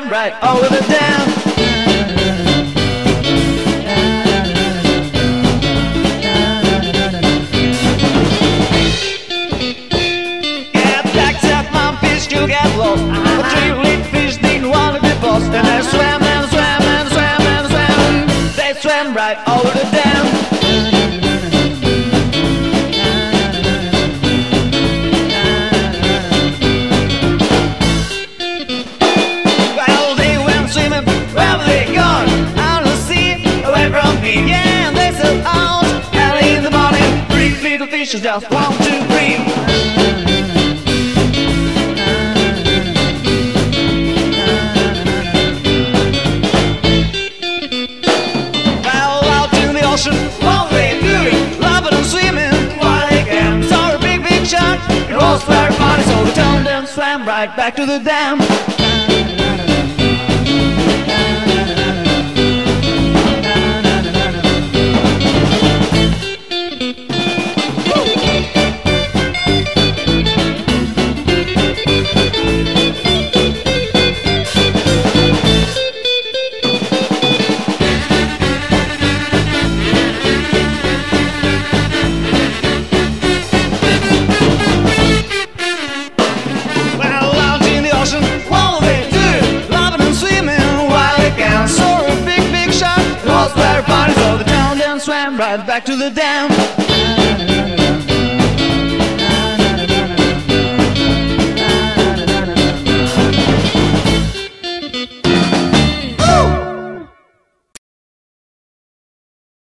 swam right over the dam. Yeah, backed up my fish to get lost. But three little fish didn't want to be lost. And they swam and swam and swam and swam. They swam right over the dam. Well, they went swimming, where were they gone? Out of the sea, away from me. Yeah, and they said out early in the morning. Three little fishes just want to breathe. Well, out in the ocean, what were they doing? Loving and swimming while they can. Saw a big, big shark. It was very funny, so they turned and swam right back to the dam. Well, out in the ocean, what were they doing? Loving and swimming while they can. Saw a big, big shark. It was very funny, so they turned and swam right back to the dam.